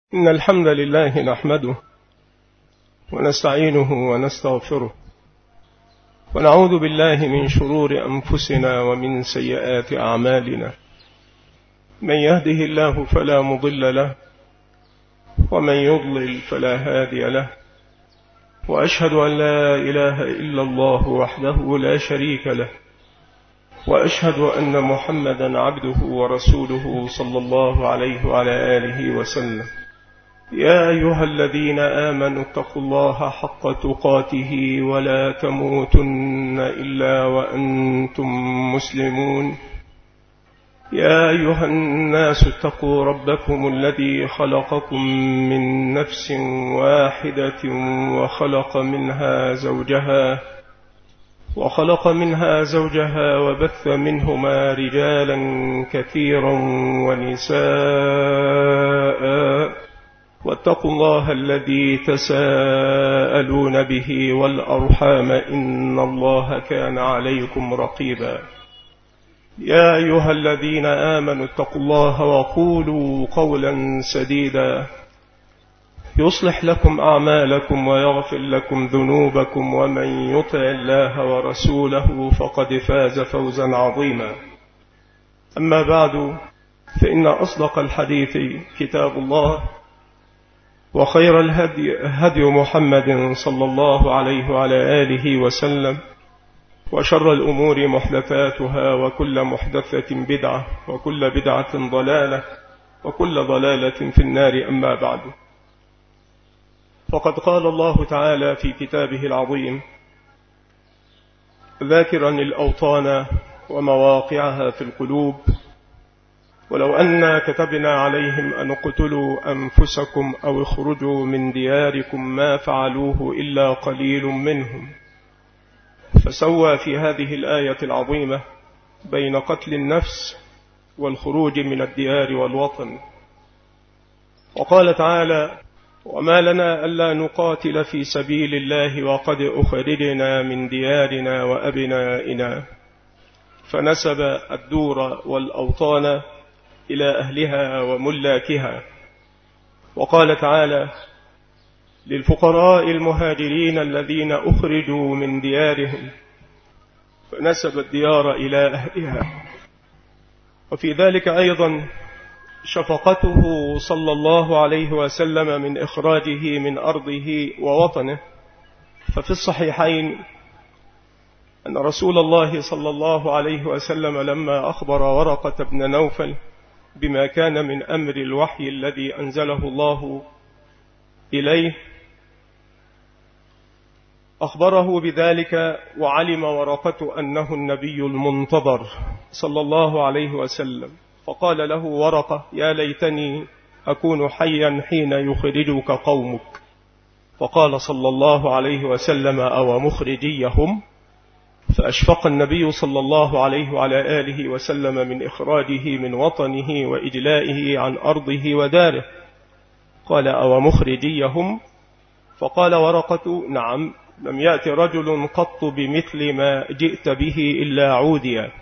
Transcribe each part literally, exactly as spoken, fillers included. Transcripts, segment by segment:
إن الحمد لله نحمده ونستعينه ونستغفره ونعوذ بالله من شرور أنفسنا ومن سيئات أعمالنا. من يهده الله فلا مضل له ومن يضلل فلا هادي له، وأشهد أن لا إله إلا الله وحده لا شريك له، وأشهد أن محمدا عبده ورسوله صلى الله عليه وعلى آله وسلم. يا أيها الذين آمنوا اتقوا الله حق تقاته ولا تموتن إلا وأنتم مسلمون. يا أيها الناس اتقوا ربكم الذي خلقكم من نفس واحدة وخلق منها زوجها وخلق منها زوجها وبث منهما رجالا كثيرا ونساء، واتقوا الله الذي تساءلون به والأرحام إن الله كان عليكم رقيبا. يا أيها الذين آمنوا اتقوا الله وقولوا قولا سديدا يصلح لكم أعمالكم ويغفر لكم ذنوبكم، ومن يطع الله ورسوله فقد فاز فوزا عظيما. أما بعد، فإن أصدق الحديث كتاب الله، وخير الهدي هدي محمد صلى الله عليه وعلى آله وسلم، وشر الأمور محدثاتها، وكل محدثة بدعة، وكل بدعة ضلالة، وكل ضلالة في النار. أما بعد، فقد قال الله تعالى في كتابه العظيم ذاكرا الأوطان ومواقعها في القلوب: ولو أنا كتبنا عليهم أن اقتلوا أنفسكم أو اخرجوا من دياركم ما فعلوه إلا قليل منهم. فسوى في هذه الآية العظيمة بين قتل النفس والخروج من الديار والوطن. وقال تعالى: وما لنا ألا نقاتل في سبيل الله وقد أخرجنا من ديارنا وأبنائنا. فنسب الدور والأوطان إلى أهلها وملاكها. وقال تعالى: للفقراء المهاجرين الذين أخرجوا من ديارهم. فنسب الديار إلى أهلها. وفي ذلك أيضا شفقته صلى الله عليه وسلم من إخراجه من أرضه ووطنه. ففي الصحيحين أن رسول الله صلى الله عليه وسلم لما أخبر ورقة بن نوفل بما كان من أمر الوحي الذي أنزله الله إليه، أخبره بذلك، وعلم ورقة أنه النبي المنتظر صلى الله عليه وسلم. فقال له ورقة: يا ليتني أكون حيا حين يخرجك قومك. فقال صلى الله عليه وسلم: أو مخرجيهم؟ فأشفق النبي صلى الله عليه وعلى آله وسلم من إخراجه من وطنه وإجلائه عن أرضه وداره. قال: أو مخرجيهم؟ فقال ورقة: نعم، لم يأت رجل قط بمثل ما جئت به إلا عوديا.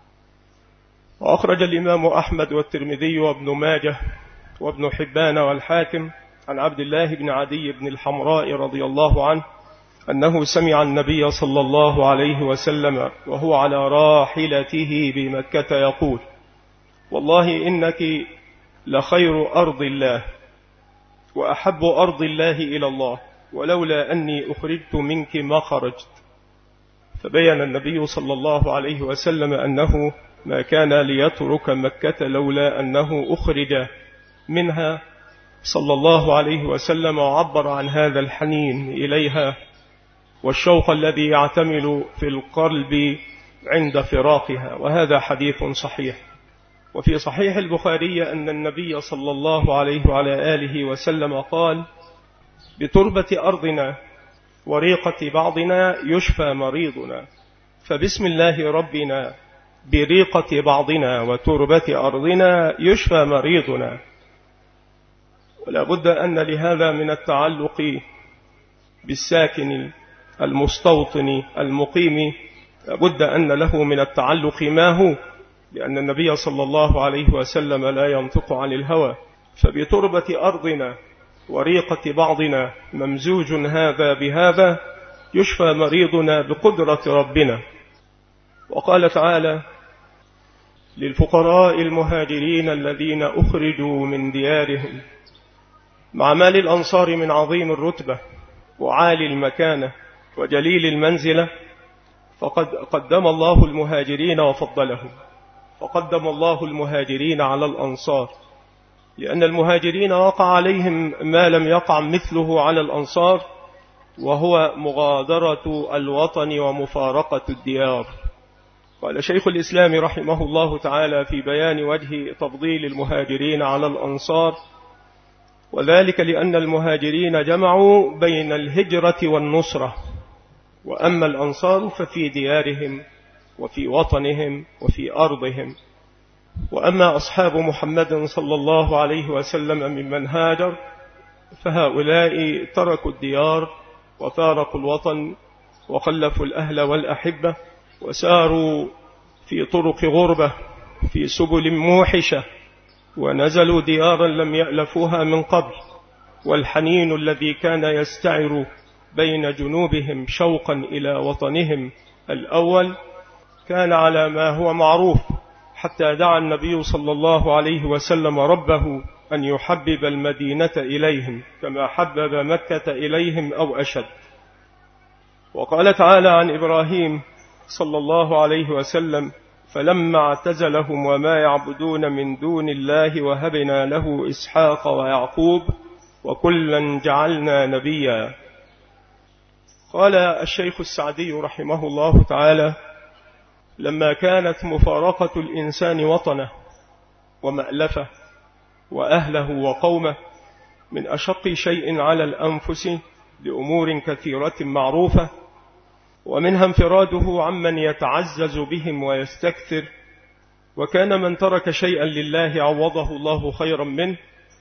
وأخرج الإمام أحمد والترمذي وابن ماجه وابن حبان والحاكم عن عبد الله بن عدي بن الحمراء رضي الله عنه أنه سمع النبي صلى الله عليه وسلم وهو على راحلته بمكة يقول: والله إنك لخير أرض الله وأحب أرض الله إلى الله، ولولا أني أخرجت منك ما خرجت. فبين النبي صلى الله عليه وسلم أنه ما كان ليترك مكة لولا أنه أخرج منها صلى الله عليه وسلم، وعبر عن هذا الحنين إليها والشوق الذي يعتمل في القلب عند فراقها. وهذا حديث صحيح. وفي صحيح البخاري أن النبي صلى الله عليه وعلى آله وسلم قال: بتربة أرضنا وريقة بعضنا يشفى مريضنا، فبسم الله ربنا بريقة بعضنا وتربة أرضنا يشفى مريضنا. ولا بد أن لهذا من التعلق بالساكن المستوطن المقيم، لابد أن له من التعلق ما هو، لأن النبي صلى الله عليه وسلم لا ينطق عن الهوى. فبتربة أرضنا وريقة بعضنا ممزوج هذا بهذا يشفى مريضنا بقدرة ربنا. وقال تعالى: للفقراء المهاجرين الذين أخرجوا من ديارهم، مع ما للأنصار من عظيم الرتبة وعالي المكانة وجليل المنزلة، فقد قدم الله المهاجرين وفضلهم، فقدم الله المهاجرين على الأنصار، لأن المهاجرين وقع عليهم ما لم يقع مثله على الأنصار، وهو مغادرة الوطن ومفارقة الديار. قال شيخ الإسلام رحمه الله تعالى في بيان وجه تفضيل المهاجرين على الأنصار: وذلك لأن المهاجرين جمعوا بين الهجرة والنصرة، وأما الأنصار ففي ديارهم وفي وطنهم وفي أرضهم. وأما أصحاب محمد صلى الله عليه وسلم ممن هاجر فهؤلاء تركوا الديار وفارقوا الوطن وخلفوا الأهل والأحبة وساروا في طرق غربة في سبل موحشة، ونزلوا ديارا لم يألفوها من قبل. والحنين الذي كان يستعر بين جنوبهم شوقا إلى وطنهم الأول كان على ما هو معروف، حتى دعا النبي صلى الله عليه وسلم ربه أن يحبب المدينة إليهم كما حبب مكة إليهم أو أشد. وقال تعالى عن إبراهيم صلى الله عليه وسلم: فلما اعتزلهم وما يعبدون من دون الله وهبنا له إسحاق ويعقوب وكلا جعلنا نبيا. قال الشيخ السعدي رحمه الله تعالى: لما كانت مفارقة الإنسان وطنه ومألفه وأهله وقومه من أشق شيء على الأنفس لأمور كثيرة معروفة، ومنها انفراده عمن يتعزز بهم ويستكثر، وكان من ترك شيئا لله عوضه الله خيرا منه،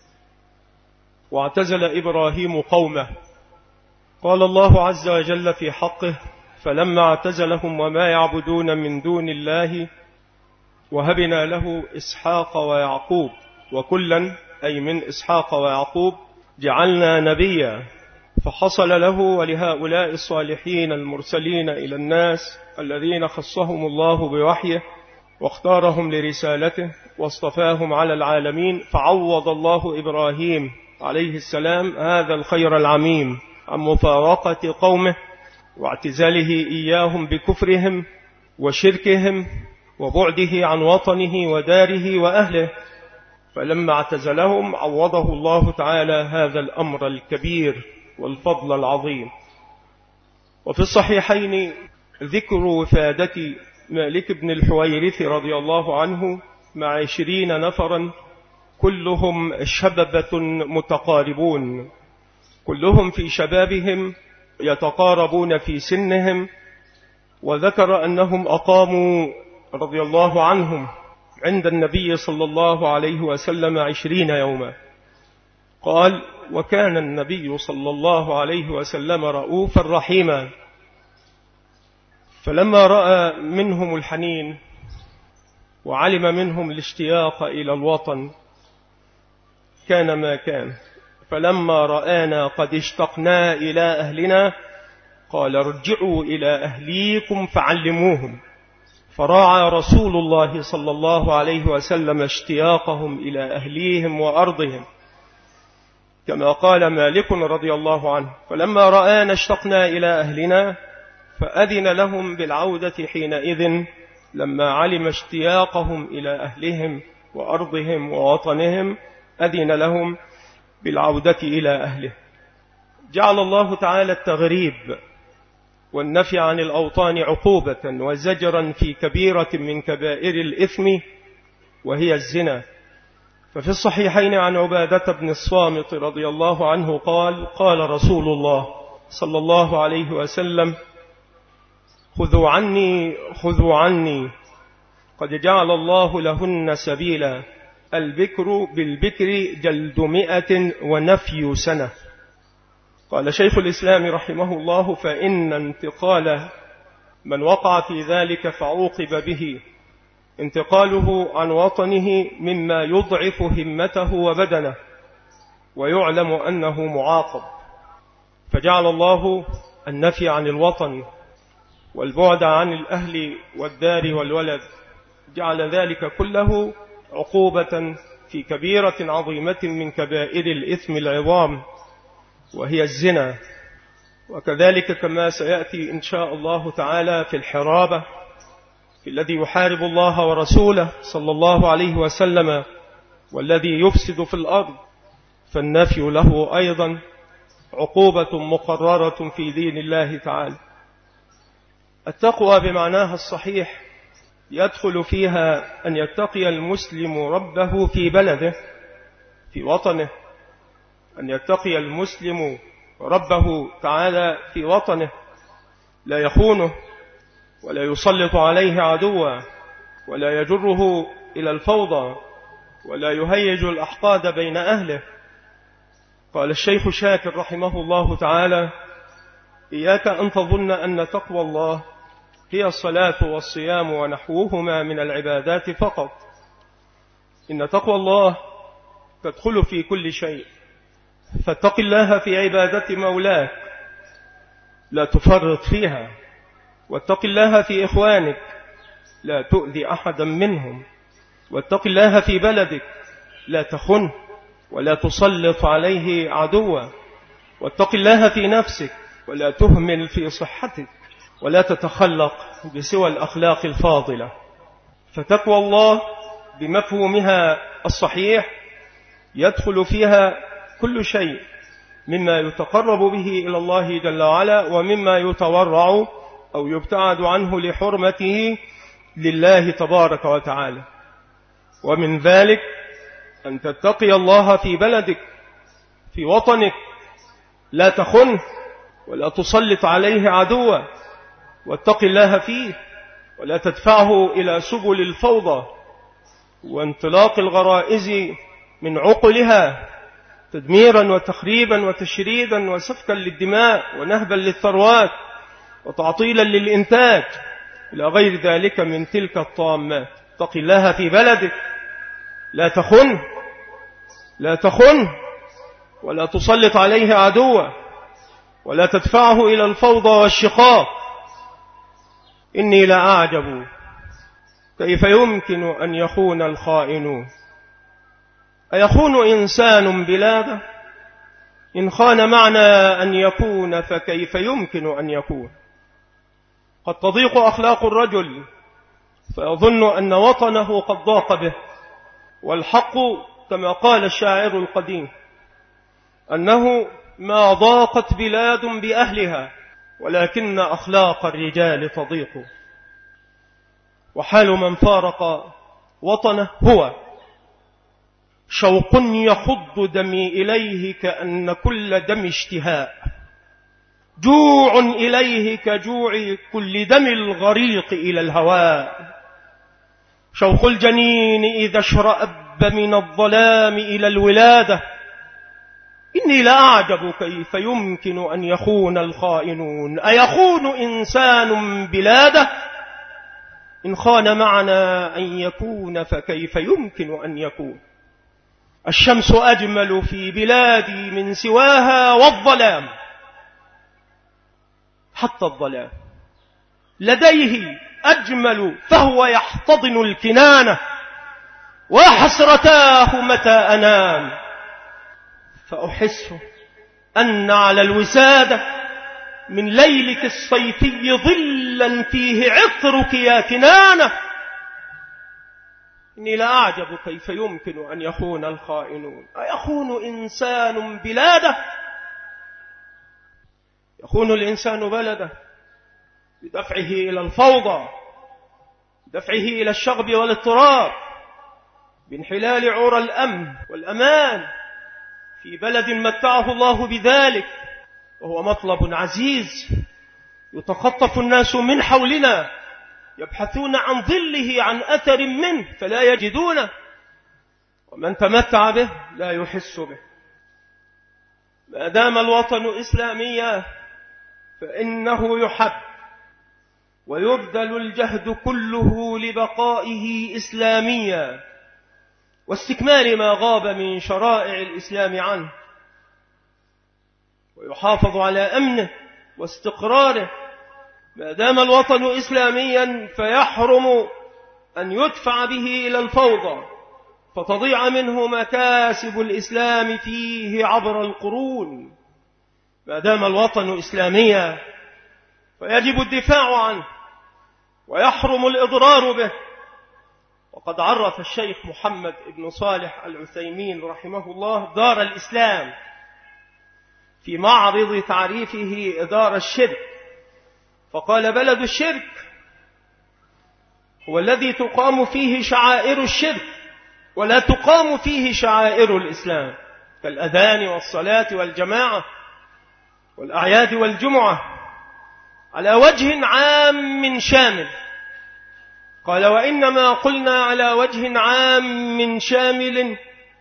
واعتزل إبراهيم قومه. قال الله عز وجل في حقه: فلما اعتزلهم وما يعبدون من دون الله وهبنا له إسحاق ويعقوب وكلا، أي من إسحاق ويعقوب، جعلنا نبيا. فحصل له ولهؤلاء الصالحين المرسلين إلى الناس الذين خصهم الله بوحيه واختارهم لرسالته واصطفاهم على العالمين، فعوض الله إبراهيم عليه السلام هذا الخير العميم عن مفارقة قومه واعتزاله إياهم بكفرهم وشركهم وبعده عن وطنه وداره وأهله. فلما اعتزلهم عوضه الله تعالى هذا الأمر الكبير والفضل العظيم. وفي الصحيحين ذكر وفادة مالك بن الحويرث رضي الله عنه مع عشرين نفرا كلهم شببة متقاربون، كلهم في شبابهم يتقاربون في سنهم. وذكر أنهم أقاموا رضي الله عنهم عند النبي صلى الله عليه وسلم عشرين يوما. قال: وكان النبي صلى الله عليه وسلم رؤوفا رحيما، فلما رأى منهم الحنين وعلم منهم الاشتياق إلى الوطن كان ما كان، فلما رآنا قد اشتقنا إلى أهلنا قال: ارجعوا إلى أهليكم فعلموهم. فراعى رسول الله صلى الله عليه وسلم اشتياقهم إلى أهليهم وأرضهم، كما قال مالك رضي الله عنه: فلما رآنا اشتقنا إلى أهلنا فأذن لهم بالعودة حينئذ، لما علم اشتياقهم إلى أهلهم وأرضهم ووطنهم أذن لهم بالعودة إلى أهله. جعل الله تعالى التغريب والنفي عن الأوطان عقوبة وزجرا في كبيرة من كبائر الإثم وهي الزنا. ففي الصحيحين عن عبادة بن الصامت رضي الله عنه قال: قال رسول الله صلى الله عليه وسلم: خذوا عني خذوا عني قد جعل الله لهن سبيلا، البكر بالبكر جلد مئة ونفي سنة. قال شيخ الإسلام رحمه الله: فإن انتقال من وقع في ذلك فعوقب به انتقاله عن وطنه مما يضعف همته وبدنه، ويعلم أنه معاقب، فجعل الله النفي عن الوطن والبعد عن الأهل والدار والولد، جعل ذلك كله عقوبة في كبيرة عظيمة من كبائر الإثم العظام وهي الزنا. وكذلك كما سيأتي إن شاء الله تعالى في الحرابة في الذي يحارب الله ورسوله صلى الله عليه وسلم والذي يفسد في الأرض، فالنفي له أيضا عقوبة مقررة في دين الله تعالى. التقوى بمعناها الصحيح يدخل فيها أن يتقي المسلم ربه في بلده في وطنه، أن يتقي المسلم ربه تعالى في وطنه، لا يخونه ولا يسلط عليه عدوا ولا يجره إلى الفوضى ولا يهيج الأحقاد بين أهله. قال الشيخ شاكر رحمه الله تعالى: إياك أن تظن أن تقوى الله هي الصلاة والصيام ونحوهما من العبادات فقط، إن تقوى الله تدخل في كل شيء، فاتق الله في عبادة مولاك لا تفرط فيها، واتق الله في إخوانك لا تؤذي أحدا منهم، واتق الله في بلدك لا تخن ولا تسلط عليه عدوا، واتق الله في نفسك ولا تهمل في صحتك ولا تتخلق بسوى الأخلاق الفاضلة. فتقوى الله بمفهومها الصحيح يدخل فيها كل شيء مما يتقرب به إلى الله جل وعلا ومما يتورع أو يبتعد عنه لحرمته لله تبارك وتعالى. ومن ذلك أن تتقي الله في بلدك في وطنك، لا تخن ولا تسلط عليه عدوا، واتق الله فيه ولا تدفعه إلى سبل الفوضى وانطلاق الغرائز من عقلها تدميرا وتخريبا وتشريدا وسفكا للدماء ونهبا للثروات وتعطيلا للإنتاج إلى غير ذلك من تلك الطامات. اتق الله في بلدك، لا تخن لا تخن ولا تسلط عليه عدوا ولا تدفعه إلى الفوضى والشقاق. إني لأعجب كيف يمكن أن يخون الخائنون، أيخون إنسان بلاده؟ إن خان معنى أن يكون فكيف يمكن أن يكون؟ قد تضيق أخلاق الرجل فيظن أن وطنه قد ضاق به، والحق كما قال الشاعر القديم أنه ما ضاقت بلاد بأهلها ولكن أخلاق الرجال تضيق. وحال من فارق وطنه هو شوق يخض دمي إليه كأن كل دم اشتهاء، جوع إليه كجوع كل دم الغريق إلى الهواء، شوق الجنين إذا اشرأب من الظلام إلى الولادة. إني لأعجب كيف يمكن أن يخون الخائنون، أيخون إنسان بلاده؟ إن خان معنا أن يكون فكيف يمكن أن يكون؟ الشمس أجمل في بلادي من سواها، والظلام حتى الظلام لديه أجمل فهو يحتضن الكنانة، وحسرتاه متى أنام فأحس أن على الوسادة من ليلك الصيفي ظلا فيه عطرك يا كنانة. إني لا أعجب كيف يمكن أن يخون الخائنون، أيخون إنسان بلاده؟ يخون الإنسان بلده بدفعه إلى الفوضى، بدفعه إلى الشغب والاضطراب، بانحلال عرى الأمن والأمان في بلد متعه الله بذلك، وهو مطلب عزيز يتخطف الناس من حولنا يبحثون عن ظله عن أثر منه فلا يجدونه، ومن تمتع به لا يحس به. ما دام الوطن إسلاميا فإنه يحب ويبذل الجهد كله لبقائه إسلاميا واستكمال ما غاب من شرائع الإسلام عنه. ويحافظ على أمنه واستقراره. ما دام الوطن إسلاميا فيحرم أن يدفع به إلى الفوضى فتضيع منه مكاسب الإسلام فيه عبر القرون. ما دام الوطن إسلاميا فيجب الدفاع عنه ويحرم الإضرار به. وقد عرف الشيخ محمد بن صالح العثيمين رحمه الله دار الإسلام في معرض تعريفه دار الشرك، فقال: بلد الشرك هو الذي تقام فيه شعائر الشرك ولا تقام فيه شعائر الإسلام، كالأذان والصلاة والجماعة والأعياد والجمعة، على وجه عام شامل. قال: وإنما قلنا على وجه عام شامل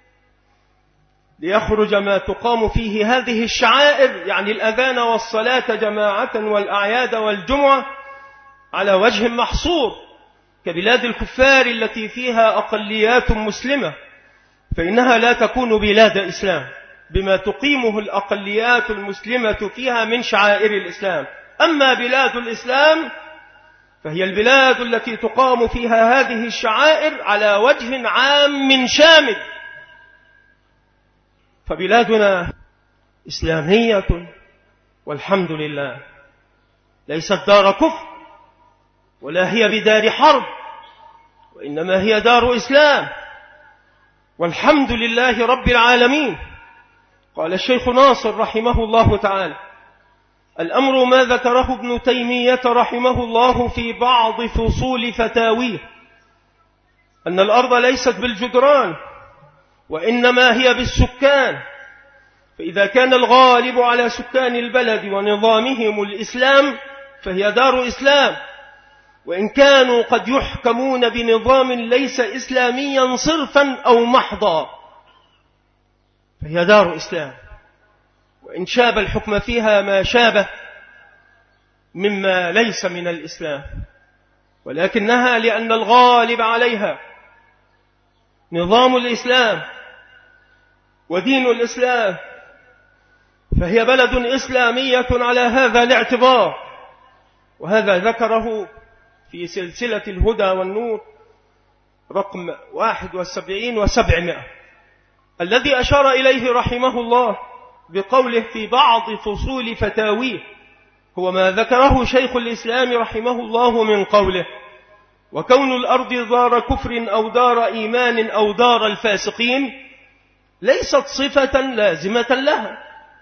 ليخرج ما تقام فيه هذه الشعائر، يعني الأذان والصلاة جماعة والأعياد والجمعة، على وجه محصور كبلاد الكفار التي فيها أقليات مسلمة، فإنها لا تكون بلاد إسلام بما تقيمه الأقليات المسلمة فيها من شعائر الإسلام. أما بلاد الإسلام فهي البلاد التي تقام فيها هذه الشعائر على وجه عام شامل. فبلادنا إسلامية والحمد لله، ليست دار كفر ولا هي بدار حرب، وإنما هي دار إسلام والحمد لله رب العالمين. قال الشيخ ناصر رحمه الله تعالى: الأمر ما ذكره ابن تيمية رحمه الله في بعض فصول فتاويه، أن الأرض ليست بالجدران وإنما هي بالسكان، فإذا كان الغالب على سكان البلد ونظامهم الإسلام فهي دار إسلام، وإن كانوا قد يحكمون بنظام ليس إسلاميا صرفا أو محضا فهي دار إسلام، وإن شاب الحكم فيها ما شابه مما ليس من الإسلام، ولكنها لأن الغالب عليها نظام الإسلام ودين الإسلام فهي بلد إسلامية على هذا الاعتبار. وهذا ذكره في سلسلة الهدى والنور رقم واحد وسبعين وسبعمائة، الذي أشار إليه رحمه الله بقوله في بعض فصول فتاويه هو ما ذكره شيخ الإسلام رحمه الله من قوله: وكون الأرض دار كفر أو دار إيمان أو دار الفاسقين ليست صفة لازمة لها،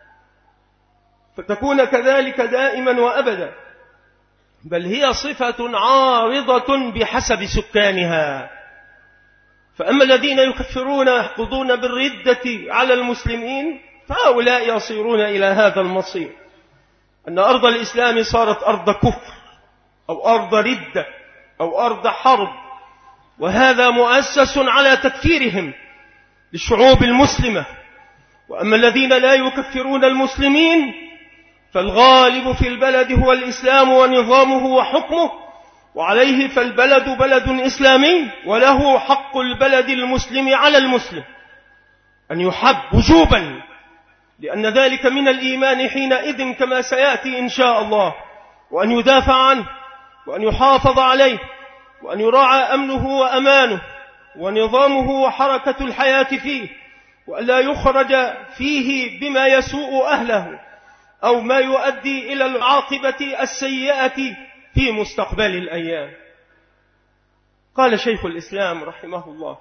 فتكون كذلك دائما وأبدا، بل هي صفة عارضة بحسب سكانها. فأما الذين يكفرون ويحقدون بالردة على المسلمين فهؤلاء يصيرون إلى هذا المصير، أن أرض الإسلام صارت أرض كفر أو أرض ردة أو أرض حرب، وهذا مؤسس على تكفيرهم للشعوب المسلمة. وأما الذين لا يكفرون المسلمين فالغالب في البلد هو الإسلام ونظامه وحكمه، وعليه فالبلد بلد إسلامي وله حق البلد المسلم على المسلم أن يحب وجوبا، لأن ذلك من الإيمان حينئذ كما سيأتي إن شاء الله، وأن يدافع عنه وأن يحافظ عليه وأن يراعى أمنه وأمانه ونظامه وحركة الحياة فيه، وأن لا يخرج فيه بما يسوء أهله أو ما يؤدي إلى العاقبة السيئة في مستقبل الأيام. قال شيخ الإسلام رحمه الله: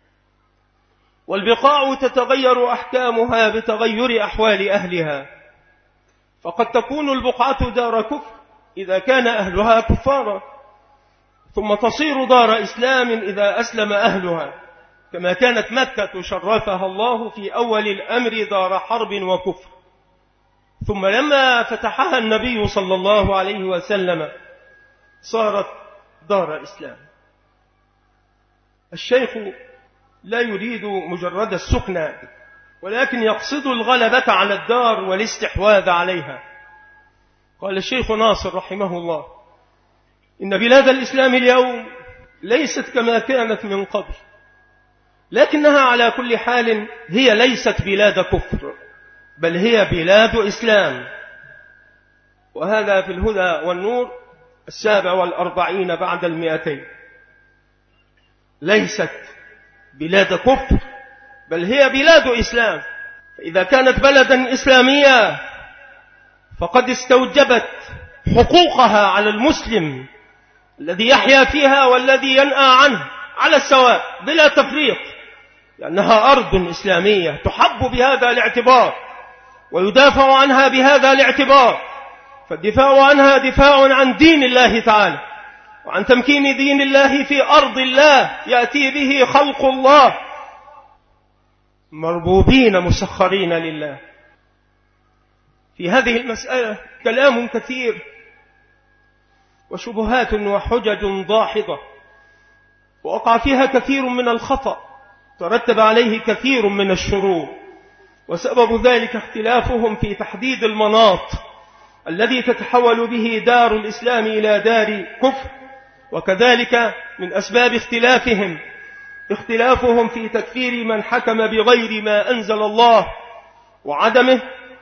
والبقاع تتغير أحكامها بتغير أحوال أهلها، فقد تكون البقعة دار كفر إذا كان أهلها كفارا، ثم تصير دار إسلام إذا أسلم أهلها، كما كانت مكة شرفها الله في أول الأمر دار حرب وكفر، ثم لما فتحها النبي صلى الله عليه وسلم صارت دار إسلام. الشيخ لا يريد مجرد السكن، ولكن يقصد الغلبة على الدار والاستحواذ عليها. قال الشيخ ناصر رحمه الله: إن بلاد الإسلام اليوم ليست كما كانت من قبل، لكنها على كل حال هي ليست بلاد كفر، بل هي بلاد إسلام. وهذا في الهدى والنور السابع والأربعين بعد المئتين. ليست بلاد كفر بل هي بلاد إسلام. فإذا كانت بلدا إسلامية فقد استوجبت حقوقها على المسلم الذي يحيا فيها والذي ينأى عنه على السواء بلا تفريط، لأنها أرض إسلامية تحب بهذا الاعتبار ويدافع عنها بهذا الاعتبار. فالدفاع عنها دفاع عن دين الله تعالى وعن تمكين دين الله في أرض الله يأتي به خلق الله مربوبين مسخرين لله. في هذه المسألة كلام كثير وشبهات وحجج ضاحضة، ووقع فيها كثير من الخطأ، ترتب عليه كثير من الشرور، وسبب ذلك اختلافهم في تحديد المناط الذي تتحول به دار الإسلام إلى دار كفر. وكذلك من أسباب اختلافهم اختلافهم في تكفير من حكم بغير ما أنزل الله وعدمه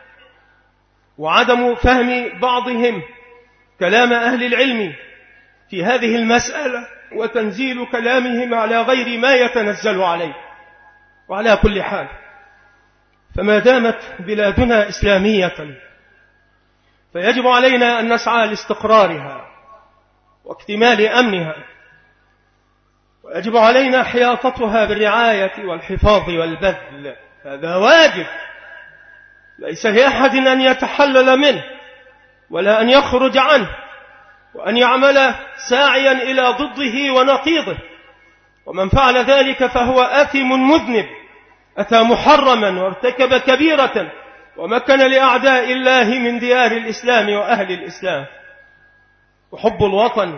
وعدم فهم بعضهم كلام أهل العلم في هذه المسألة وتنزيل كلامهم على غير ما يتنزل عليه. وعلى كل حال فما دامت بلادنا إسلامية فيجب علينا أن نسعى لاستقرارها واكتمال أمنها، ويجب علينا حياطتها بالرعاية والحفاظ والبذل. هذا واجب ليس لأحد أن يتحلل منه ولا أن يخرج عنه وأن يعمل ساعيا إلى ضده ونقيضه. ومن فعل ذلك فهو آثم مذنب، أتى محرما وارتكب كبيرة ومكن لأعداء الله من ديار الإسلام وأهل الإسلام. وحب الوطن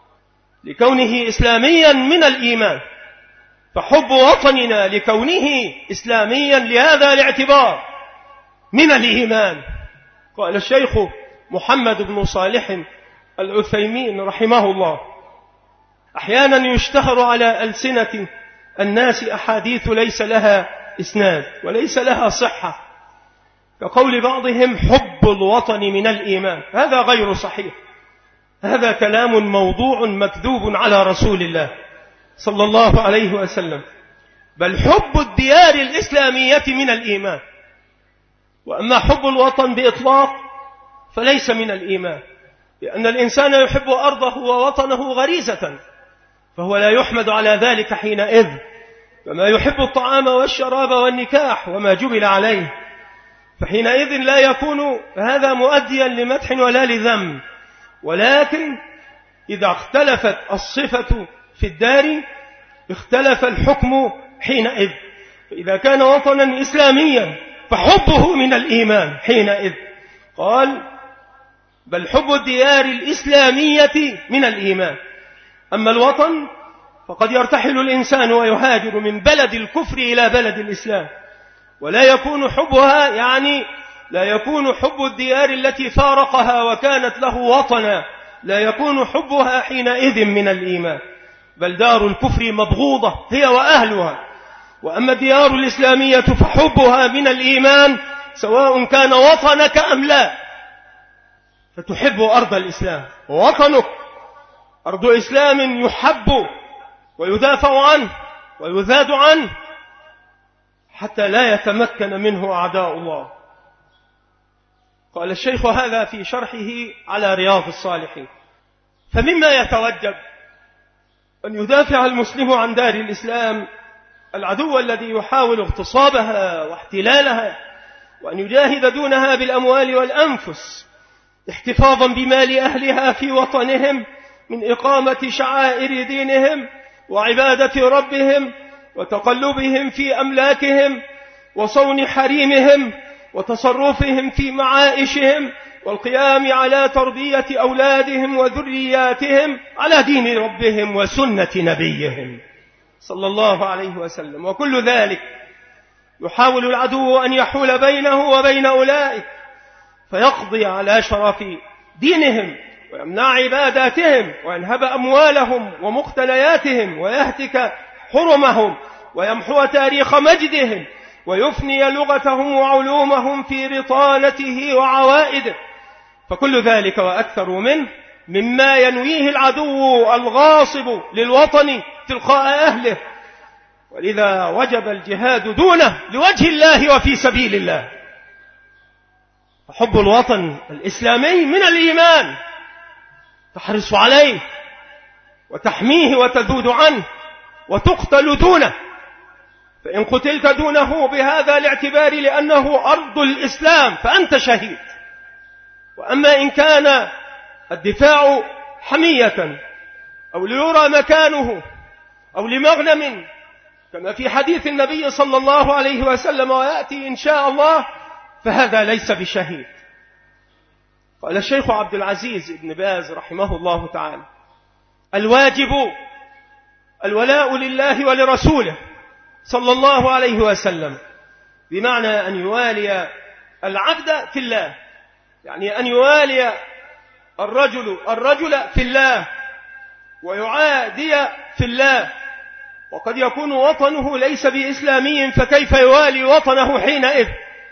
لكونه إسلاميا من الإيمان، فحب وطننا لكونه إسلاميا لهذا الاعتبار من الإيمان. قال الشيخ محمد بن صالح العثيمين رحمه الله: أحيانا يشتهر على ألسنة الناس أحاديث ليس لها إسناد وليس لها صحة، كقول بعضهم حب الوطن من الإيمان. هذا غير صحيح، هذا كلام موضوع مكذوب على رسول الله صلى الله عليه وسلم. بل حب الديار الإسلامية من الإيمان، وأما حب الوطن بإطلاق فليس من الإيمان، لأن الإنسان يحب أرضه ووطنه غريزة، فهو لا يحمد على ذلك حينئذ، كما يحب الطعام والشراب والنكاح وما جبل عليه، فحينئذ لا يكون هذا مؤديا لمدح ولا لذم. ولكن إذا اختلفت الصفة في الدار اختلف الحكم حينئذ. فإذا كان وطنا إسلاميا فحبه من الإيمان حينئذ. قال: بل حب الديار الإسلامية من الإيمان. أما الوطن فقد يرتحل الإنسان ويهاجر من بلد الكفر إلى بلد الإسلام، ولا يكون حبها يعني لا يكون حب الديار التي فارقها وكانت له وطنا لا يكون حبها حينئذ من الإيمان، بل دار الكفر مبغوضة هي وأهلها. وأما الديار الإسلامية فحبها من الإيمان سواء كان وطنك أم لا، فتحب أرض الإسلام، ووطنك أرض إسلام يحب ويدافع عنه ويذاد عنه حتى لا يتمكن منه أعداء الله. قال الشيخ هذا في شرحه على رياض الصالحين: فمما يتوجب أن يدافع المسلم عن دار الإسلام العدو الذي يحاول اغتصابها واحتلالها، وأن يجاهد دونها بالأموال والأنفس احتفاظا بمال أهلها في وطنهم من إقامة شعائر دينهم وعبادة ربهم وتقلبهم في أملاكهم وصون حريمهم وتصرفهم في معائشهم والقيام على تربية أولادهم وذرياتهم على دين ربهم وسنة نبيهم صلى الله عليه وسلم. وكل ذلك يحاول العدو أن يحول بينه وبين أولئك فيقضي على شرف دينهم ويمنع عباداتهم وينهب أموالهم ومقتنياتهم ويهتك حرمهم ويمحو تاريخ مجدهم ويفني لغتهم وعلومهم في رطانته وعوائده، فكل ذلك وأكثر منه مما ينويه العدو الغاصب للوطن تلقاء أهله، ولذا وجب الجهاد دونه لوجه الله وفي سبيل الله. فحب الوطن الإسلامي من الإيمان، تحرص عليه وتحميه وتذود عنه وتقتل دونه، فإن قتلت دونه بهذا الاعتبار لأنه أرض الإسلام فأنت شهيد. وأما إن كان الدفاع حمية أو ليرى مكانه أو لمغنم كما في حديث النبي صلى الله عليه وسلم ويأتي إن شاء الله، فهذا ليس بشهيد. قال الشيخ عبد العزيز بن باز رحمه الله تعالى: الواجب الولاء لله ولرسوله صلى الله عليه وسلم، بمعنى أن يوالي العبد في الله، يعني أن يوالي الرجل الرجل في الله ويعادي في الله. وقد يكون وطنه ليس بإسلامي، فكيف يوالي وطنه حينئذ؟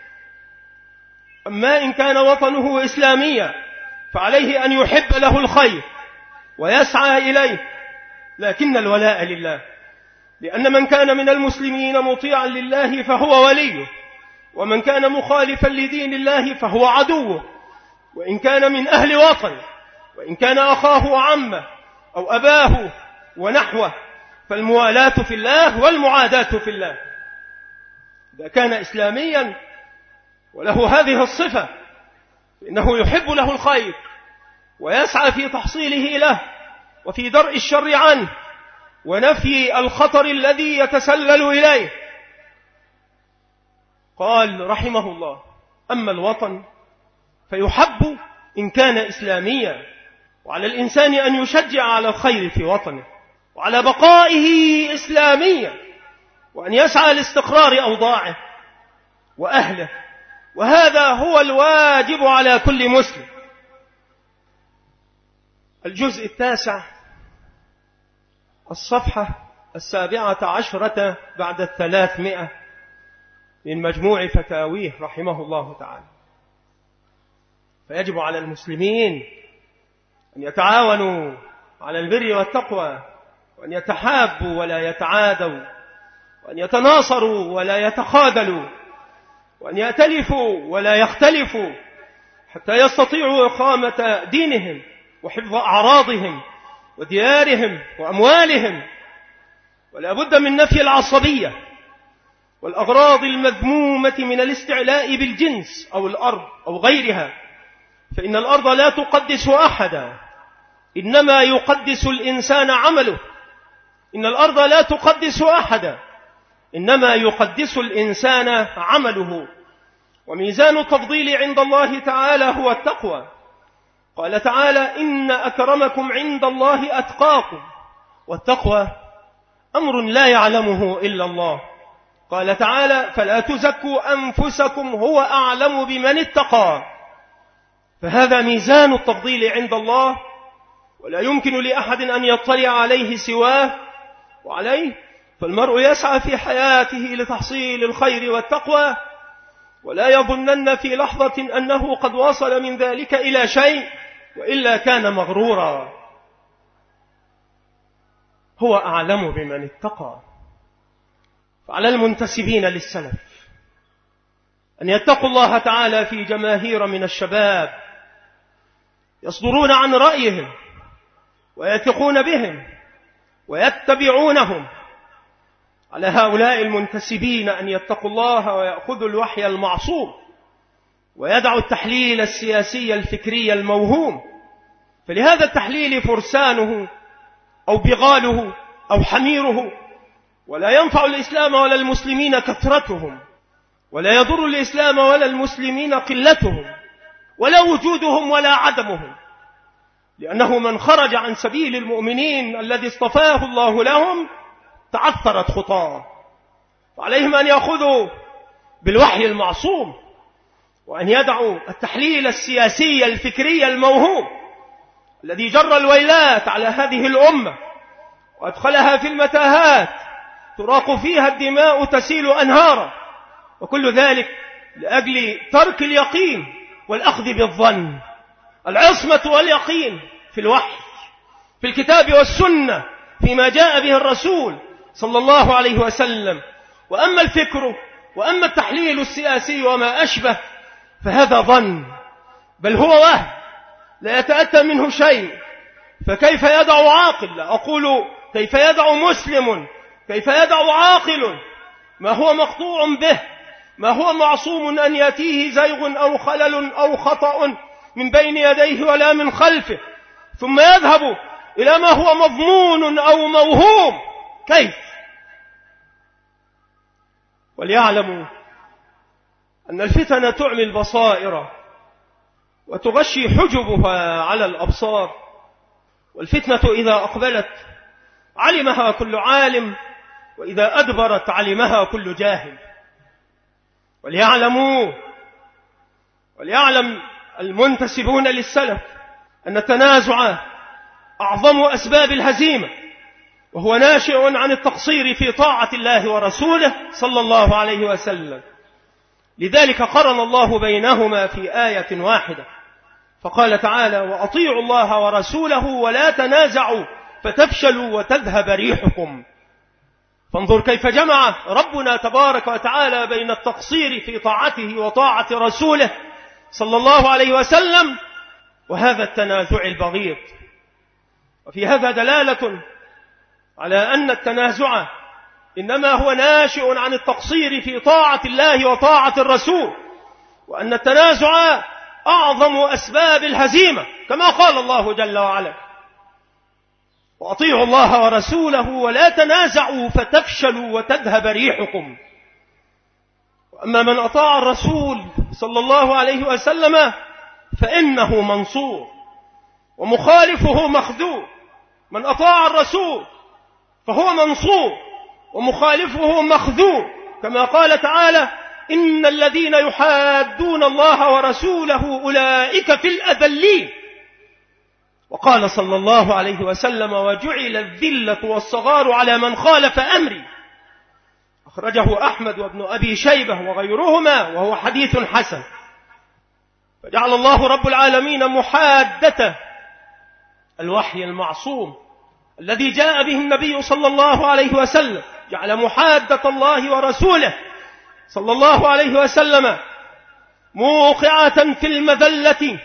أما إن كان وطنه إسلاميا فعليه أن يحب له الخير ويسعى إليه، لكن الولاء لله، لأن من كان من المسلمين مطيعا لله فهو وليه، ومن كان مخالفا لدين الله فهو عدوه، وإن كان من أهل وطن، وإن كان أخاه وعمه أو أباه ونحوه، فالموالاة في الله والمعاداة في الله. إذا كان إسلاميا وله هذه الصفة إنه يحب له الخير ويسعى في تحصيله له وفي درء الشر عنه ونفي الخطر الذي يتسلل إليه. قال رحمه الله: أما الوطن فيحب إن كان إسلاميا، وعلى الإنسان أن يشجع على الخير في وطنه وعلى بقائه إسلاميا، وأن يسعى لاستقرار أوضاعه وأهله، وهذا هو الواجب على كل مسلم. الجزء التاسع، الصفحة السابعة عشرة بعد الثلاثمائة من مجموع فتاويه رحمه الله تعالى. فيجب على المسلمين أن يتعاونوا على البر والتقوى، وأن يتحابوا ولا يتعادوا، وأن يتناصروا ولا يتخاذلوا، وأن يأتلفوا ولا يختلفوا، حتى يستطيعوا إقامة دينهم وحفظ أعراضهم وديارهم وأموالهم. ولا بد من نفي العصبية والأغراض المذمومة من الاستعلاء بالجنس أو الأرض أو غيرها، فإن الأرض لا تقدس أحدا، إنما يقدس الإنسان عمله. إن الأرض لا تقدس أحدا، إنما يقدس الإنسان عمله. وميزان التفضيل عند الله تعالى هو التقوى. قال تعالى: إن أكرمكم عند الله أتقاكم، والتقوى أمر لا يعلمه إلا الله. قال تعالى: فلا تزكوا أنفسكم هو أعلم بمن اتقى. فهذا ميزان التفضيل عند الله، ولا يمكن لأحد أن يطلع عليه سواه. وعليه فالمرء يسعى في حياته لتحصيل الخير والتقوى، ولا يظنن في لحظة أنه قد وصل من ذلك إلى شيء، وإلا كان مغرورا. هو أعلم بمن اتقى. فعلى المنتسبين للسلف أن يتقوا الله تعالى في جماهير من الشباب يصدرون عن رأيهم ويثقون بهم ويتبعونهم. على هؤلاء المنتسبين أن يتقوا الله ويأخذوا الوحي المعصوم ويدعوا التحليل السياسي الفكري الموهوم، فلهذا التحليل فرسانه أو بغاله أو حميره، ولا ينفع الإسلام ولا المسلمين كثرتهم، ولا يضر الإسلام ولا المسلمين قلتهم، ولا وجودهم ولا عدمهم، لأنه من خرج عن سبيل المؤمنين الذي اصطفاه الله لهم تعثرت خطاه. وعليهم أن يأخذوا بالوحي المعصوم، وأن يدعوا التحليل السياسي الفكري الموهوم الذي جر الويلات على هذه الأمة وأدخلها في المتاهات تراق فيها الدماء تسيل أنهارا، وكل ذلك لأجل ترك اليقين والأخذ بالظن. العصمة واليقين في الوحي، في الكتاب والسنة، فيما جاء به الرسول صلى الله عليه وسلم. وأما الفكر وأما التحليل السياسي وما أشبه فهذا ظن، بل هو وهم لا يتأتى منه شيء. فكيف يدع عاقل، لا أقول كيف يدع مسلم، كيف يدع عاقل ما هو مقطوع به، ما هو معصوم أن يأتيه زيغ أو خلل أو خطأ من بين يديه ولا من خلفه، ثم يذهب إلى ما هو مضمون أو موهوم؟ كيف؟ وليعلموا أن الفتن تعمي البصائر وتغشي حجبها على الأبصار، والفتنة إذا أقبلت علمها كل عالم، وإذا أدبرت علمها كل جاهل. وليعلموا وليعلم المنتسبون للسلف أن التنازع أعظم أسباب الهزيمة، وهو ناشئ عن التقصير في طاعة الله ورسوله صلى الله عليه وسلم. لذلك قرن الله بينهما في آية واحدة، فقال تعالى: وأطيعوا الله ورسوله ولا تنازعوا فتفشلوا وتذهب ريحكم. فانظر كيف جمع ربنا تبارك وتعالى بين التقصير في طاعته وطاعة رسوله صلى الله عليه وسلم وهذا التنازع البغيض. وفي هذا دلالة على أن التنازع إنما هو ناشئ عن التقصير في طاعة الله وطاعة الرسول، وأن التنازع أعظم أسباب الهزيمة، كما قال الله جل وعلا: وأطيعوا الله ورسوله ولا تنازعوا فتفشلوا وتذهب ريحكم. وأما من أطاع الرسول صلى الله عليه وسلم فإنه منصور، ومخالفه مخذول. من أطاع الرسول فهو منصور، ومخالفه مخذول، كما قال تعالى: إن الذين يحادون الله ورسوله أولئك في الأذلين. وقال صلى الله عليه وسلم: وجعل الذلة والصغار على من خالف أمري. أخرجه أحمد وابن أبي شيبة وغيرهما وهو حديث حسن. فجعل الله رب العالمين محادة الوحي المعصوم الذي جاء به النبي صلى الله عليه وسلم، جعل محادة الله ورسوله صلى الله عليه وسلم موقعة في المذلة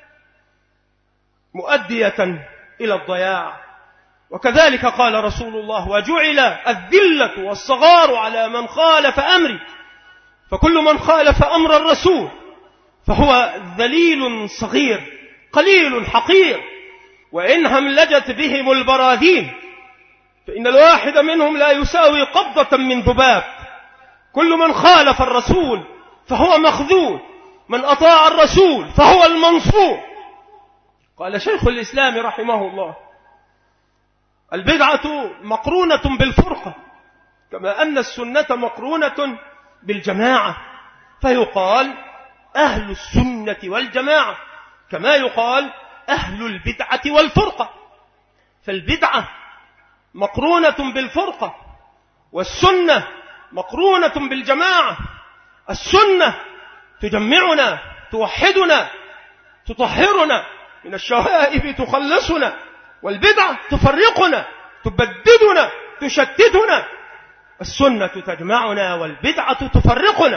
مؤدية إلى الضياع. وكذلك قال رسول الله: وجعل الذلة والصغار على من خالف أمري. فكل من خالف أمر الرسول فهو ذليل صغير قليل حقير، وإن هملجت بهم البراذين فإن الواحد منهم لا يساوي قبضة من ذباب. كل من خالف الرسول فهو مخذول، من أطاع الرسول فهو المنصور. قال شيخ الإسلام رحمه الله: البدعة مقرونة بالفرقة كما أن السنة مقرونة بالجماعة، فيقال أهل السنة والجماعة كما يقال أهل البدعة والفرقة. فالبدعة مقرونة بالفرقة، والسنة مقرونة بالجماعة. السنة تجمعنا، توحدنا، تطهرنا من الشوائب، تخلصنا، والبدعة تفرقنا، تبددنا، تشتتنا. السنة تجمعنا والبدعة تفرقنا.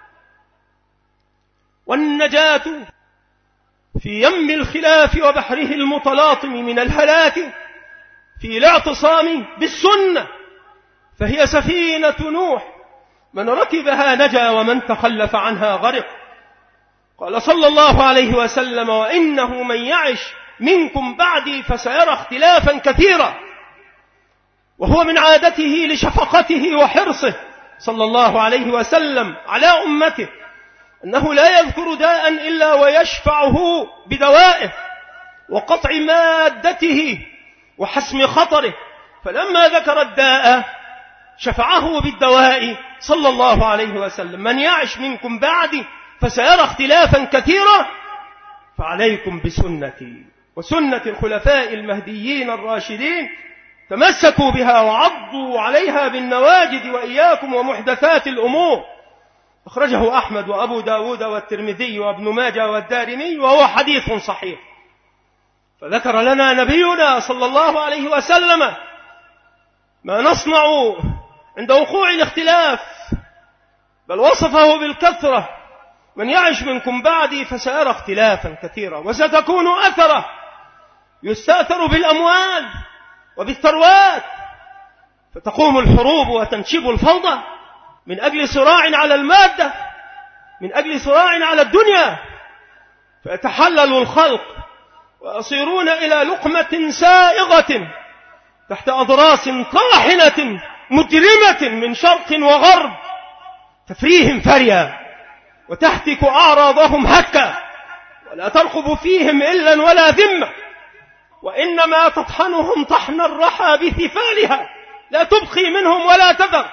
والنجاة في يم الخلاف وبحره المتلاطم من الهلاك في الاعتصام بالسنة، فهي سفينة نوح، من ركبها نجا ومن تخلف عنها غرق. قال صلى الله عليه وسلم: وإنه من يعش منكم بعدي فسيرى اختلافا كثيرا. وهو من عادته لشفقته وحرصه صلى الله عليه وسلم على أمته أنه لا يذكر داء إلا ويشفعه بدوائه وقطع مادته وحسم خطره، فلما ذكر الداء شفعه بالدواء صلى الله عليه وسلم: من يعش منكم بعدي فسيرى اختلافا كثيرا فعليكم بسنتي وسنة الخلفاء المهديين الراشدين، تمسكوا بها وعضوا عليها بالنواجذ، وإياكم ومحدثات الأمور. أخرجه أحمد وأبو داود والترمذي وابن ماجه والدارمي وهو حديث صحيح. فذكر لنا نبينا صلى الله عليه وسلم ما نصنع عند وقوع الاختلاف، بل وصفه بالكثرة: من يعش منكم بعدي فسيرى اختلافا كثيرا وستكون أثرة، يستأثر بالأموال وبالثروات، فتقوم الحروب وتنشب الفوضى من أجل صراع على المادة، من أجل صراع على الدنيا، فيتحلل الخلق ويصيرون إلى لقمة سائغة تحت أضراس طاحنة مجرمة من شرق وغرب، تفريهم فريا وتهتك أعراضهم هكا، ولا ترقب فيهم إلا ولا ذمة، وإنما تطحنهم طحن الرحى بثفالها، لا تبقي منهم ولا تذر.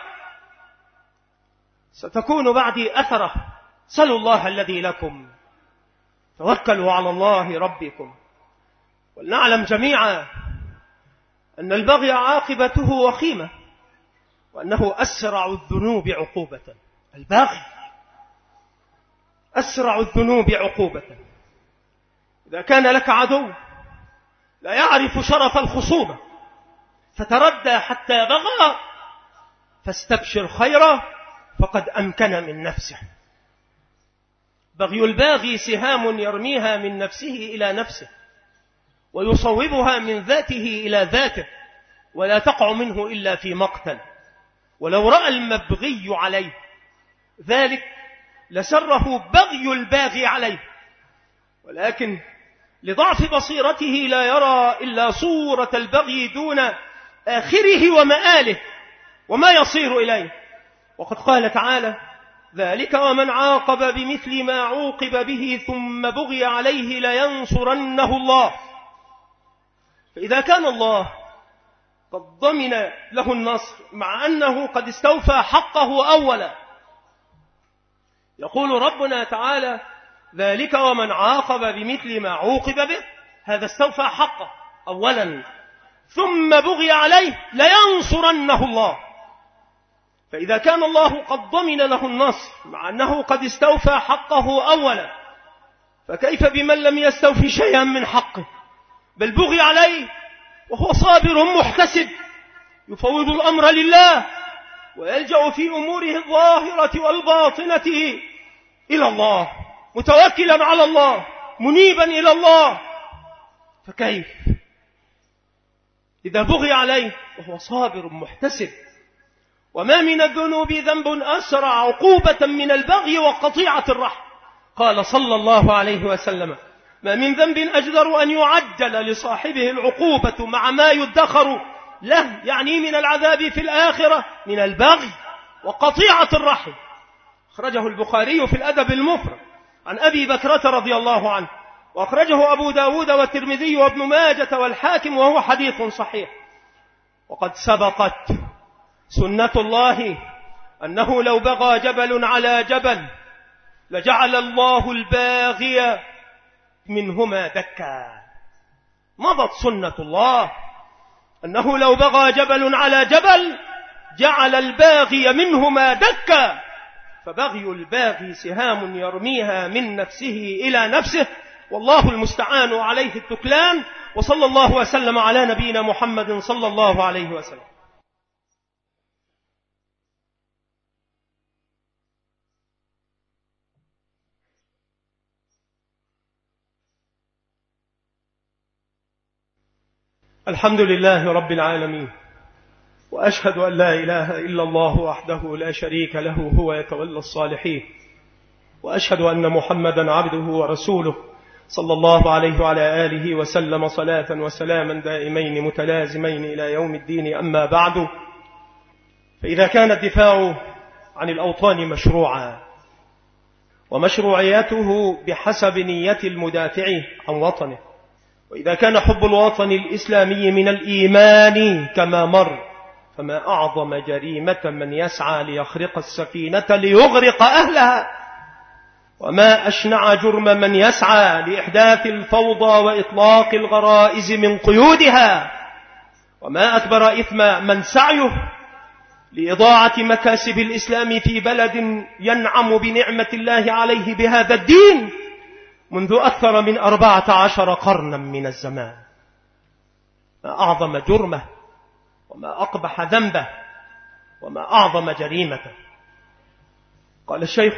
ستكون بعدي أثرة، صلوا الله الذي لكم، توكلوا على الله ربكم. ولنعلم جميعا أن البغي عاقبته وخيمة، وأنه أسرع الذنوب عقوبة. البغي أسرع الذنوب عقوبة. إذا كان لك عدو لا يعرف شرف الخصومة فتردى حتى بغى، فاستبشر خيرا فقد أمكن من نفسه. بغي الباغي سهام يرميها من نفسه إلى نفسه ويصوبها من ذاته إلى ذاته، ولا تقع منه إلا في مقتل. ولو رأى المبغي عليه ذلك لسره بغي الباغي عليه، ولكن لضعف بصيرته لا يرى إلا صورة البغي دون آخره ومآله وما يصير إليه. وقد قال تعالى: ذلك ومن عاقب بمثل ما عوقب به ثم بغي عليه لينصرنه الله. فإذا كان الله قد ضمن له النصر مع أنه قد استوفى حقه أولا، يقول ربنا تعالى: ذلك ومن عاقب بمثل ما عوقب به، هذا استوفى حقه أولا، ثم بغي عليه لينصرنه الله. فإذا كان الله قد ضمن له النصر مع أنه قد استوفى حقه أولا، فكيف بمن لم يستوفي شيئا من حقه بل بغي عليه وهو صابر محتسب، يفوض الأمر لله ويلجأ في أموره الظاهرة والباطنة إلى الله، متوكلا على الله، منيبا إلى الله. فكيف إذا بغي عليه وهو صابر محتسب؟ وما من الذنوب ذنب أسرع عقوبة من البغي وقطيعة الرحم. قال صلى الله عليه وسلم: ما من ذنب أجدر أن يعجل لصاحبه العقوبة مع ما يدخر له، يعني من العذاب في الآخرة، من البغي وقطيعة الرحم. أخرجه البخاري في الأدب المفرد عن أبي بكرة رضي الله عنه، وأخرجه أبو داود والترمذي وابن ماجة والحاكم وهو حديث صحيح. وقد سبقت سنة الله أنه لو بغى جبل على جبل لجعل الله الباغي منهما دكا. مضت سنة الله أنه لو بغى جبل على جبل جعل الباغي منهما دكا. فبغي الباغي سهام يرميها من نفسه إلى نفسه، والله المستعان عليه التكلان. وصلى الله وسلم على نبينا محمد صلى الله عليه وسلم. الحمد لله رب العالمين، وأشهد أن لا إله إلا الله وحده لا شريك له، هو يتولى الصالحين. وأشهد أن محمدا عبده ورسوله صلى الله عليه وعلى آله وسلم صلاة وسلاما دائمين متلازمين إلى يوم الدين. أما بعد، فإذا كان الدفاع عن الأوطان مشروعا، ومشروعيته بحسب نية المدافع عن وطنه، وإذا كان حب الوطن الإسلامي من الإيمان كما مر، فما أعظم جريمة من يسعى ليخرق السفينة ليغرق أهلها، وما أشنع جرم من يسعى لإحداث الفوضى وإطلاق الغرائز من قيودها، وما أكبر إثم من سعيه لإضاعة مكاسب الإسلام في بلد ينعم بنعمة الله عليه بهذا الدين منذ أكثر من أربعة عشر قرنا من الزمان. ما أعظم جرمه وما أقبح ذنبه وما أعظم جريمته. قال الشيخ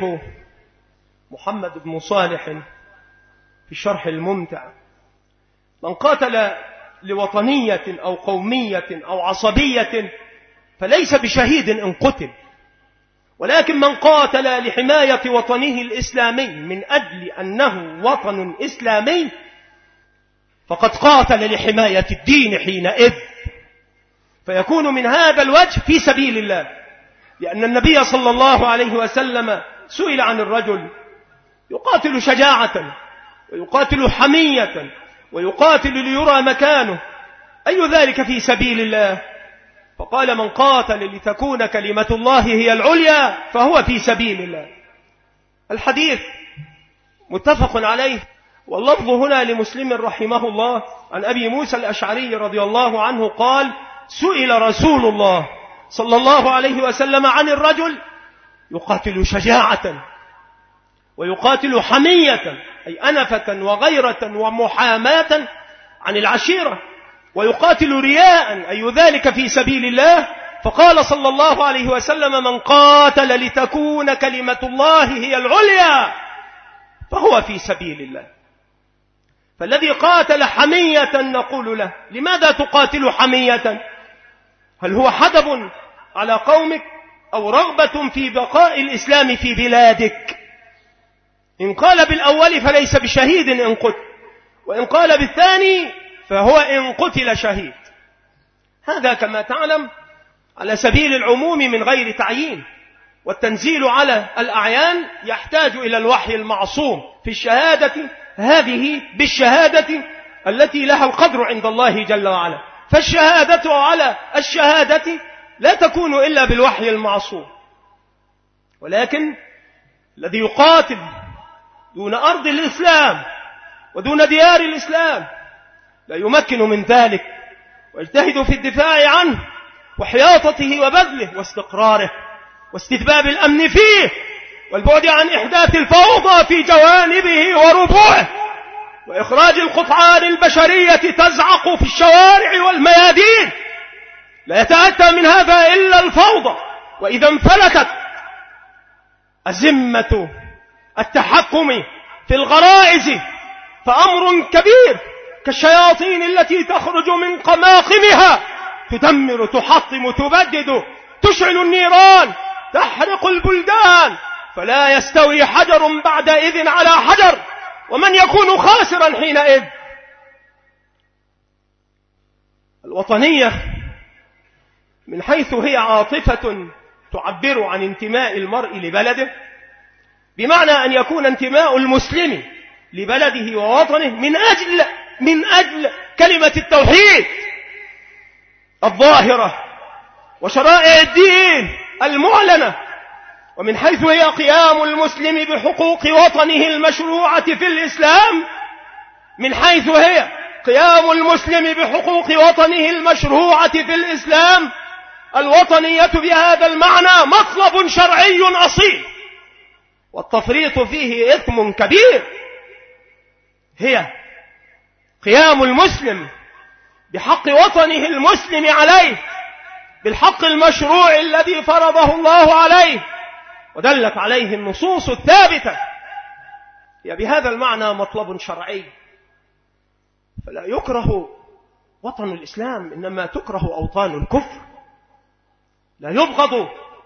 محمد بن صالح في الشرح الممتع: من قاتل لوطنية أو قومية أو عصبية فليس بشهيد إن قتل، ولكن من قاتل لحماية وطنه الإسلامي من أجل أنه وطن إسلامي فقد قاتل لحماية الدين حينئذ، فيكون من هذا الوجه في سبيل الله. لأن النبي صلى الله عليه وسلم سئل عن الرجل يقاتل شجاعة ويقاتل حمية ويقاتل ليرى مكانه، أي ذلك في سبيل الله؟ فقال: من قاتل لتكون كلمة الله هي العليا فهو في سبيل الله. الحديث متفق عليه، واللفظ هنا لمسلم رحمه الله عن أبي موسى الأشعري رضي الله عنه قال: سئل رسول الله صلى الله عليه وسلم عن الرجل يقاتل شجاعة ويقاتل حمية، أي أنفة وغيرة ومحاماة عن العشيرة، ويقاتل رياء، أي ذلك في سبيل الله. فقال صلى الله عليه وسلم: من قاتل لتكون كلمة الله هي العليا فهو في سبيل الله. فالذي قاتل حمية نقول له: لماذا تقاتل حمية؟ هل هو حدب على قومك أو رغبة في بقاء الإسلام في بلادك؟ إن قال بالأول فليس بشهيد إن قتل، وإن قال بالثاني فهو إن قتل شهيد. هذا كما تعلم على سبيل العموم من غير تعيين، والتنزيل على الأعيان يحتاج إلى الوحي المعصوم في الشهادة هذه بالشهادة التي لها القدر عند الله جل وعلا. فالشهادة على الشهادة لا تكون إلا بالوحي المعصوم، ولكن الذي يقاتل دون أرض الإسلام ودون ديار الإسلام لا يمكن من ذلك، ويجتهد في الدفاع عنه وحياطته وبذله واستقراره واستتباب الأمن فيه والبعد عن إحداث الفوضى في جوانبه وربوعه وإخراج القطعان البشرية تزعق في الشوارع والميادين. لا يتأتى من هذا إلا الفوضى، وإذا انفلتت أزمة التحكم في الغرائز فأمر كبير كالشياطين التي تخرج من قماقمها تدمر تحطم تبدد تشعل النيران تحرق البلدان، فلا يستوي حجر بعدئذ على حجر، ومن يكون خاسرا حينئذ؟ الوطنية من حيث هي عاطفة تعبر عن انتماء المرء لبلده، بمعنى أن يكون انتماء المسلم لبلده ووطنه من أجل من أجل كلمة التوحيد الظاهرة وشرائع الدين المعلنة، ومن حيث هي قيام المسلم بحقوق وطنه المشروعة في الإسلام، من حيث هي قيام المسلم بحقوق وطنه المشروعة في الإسلام، الوطنية بهذا المعنى مطلب شرعي أصيل، والتفريط فيه إثم كبير. هي قيام المسلم بحق وطنه المسلم عليه بالحق المشروع الذي فرضه الله عليه ودلت عليه النصوص الثابتة، هي بهذا المعنى مطلب شرعي. فلا يكره وطن الإسلام، إنما تكره أوطان الكفر. لا يبغض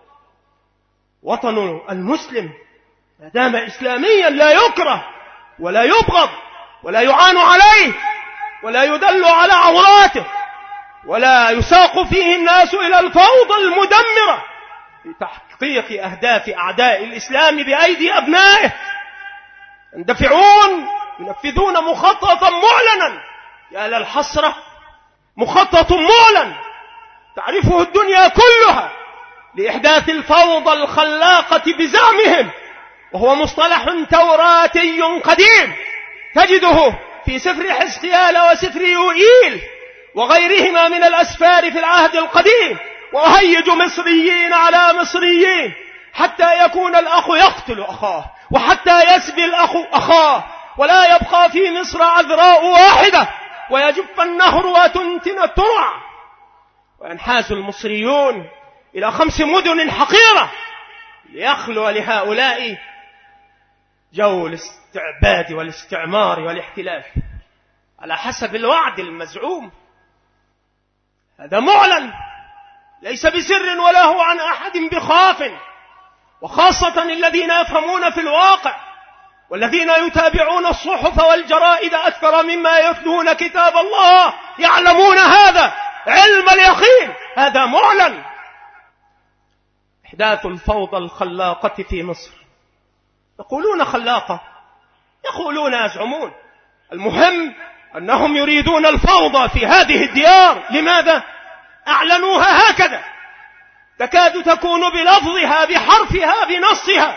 وطن المسلم ما دام إسلاميا، لا يكره ولا يبغض ولا يعان عليه ولا يدل على عوراته ولا يساق فيه الناس إلى الفوضى المدمرة لتحقيق أهداف أعداء الإسلام بأيدي أبنائه، يندفعون ينفذون مخططا معلنا، يا للحسرة، مخطط معلن تعرفه الدنيا كلها لإحداث الفوضى الخلاقة بزعمهم، وهو مصطلح توراتي قديم تجده في سفر حزقيال وسفر يوئيل وغيرهما من الأسفار في العهد القديم، وأهيج مصريين على مصريين حتى يكون الأخ يقتل أخاه، وحتى يسبي الأخ أخاه، ولا يبقى في مصر عذراء واحدة، ويجف النهر وتنتن الترع، وينحاز المصريون إلى خمس مدن حقيرة ليخلو لهؤلاء جو الاستعباد والاستعمار والاحتلال على حسب الوعد المزعوم. هذا معلن ليس بسر ولا هو عن أحد بخاف، وخاصة الذين يفهمون في الواقع والذين يتابعون الصحف والجرائد أكثر مما يتلون كتاب الله يعلمون هذا علم اليقين. هذا معلن. إحداث الفوضى الخلاقة في مصر، يقولون خلاقة، يقولون يزعمون، المهم أنهم يريدون الفوضى في هذه الديار. لماذا؟ أعلنوها هكذا، تكاد تكون بلفظها بحرفها بنصها،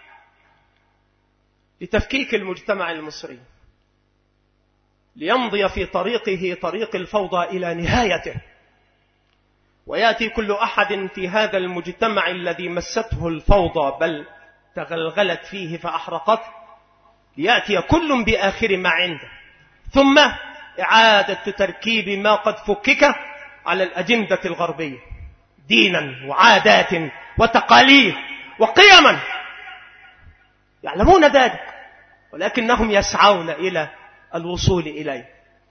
لتفكيك المجتمع المصري، ليمضي في طريقه طريق الفوضى إلى نهايته، ويأتي كل أحد في هذا المجتمع الذي مسته الفوضى بل تغلغلت فيه فأحرقته، ليأتي كل بآخر ما عنده، ثم إعادة تركيب ما قد فكك على الأجندة الغربية دينا وعادات وتقاليد وقيما. يعلمون ذلك ولكنهم يسعون إلى الوصول إليه.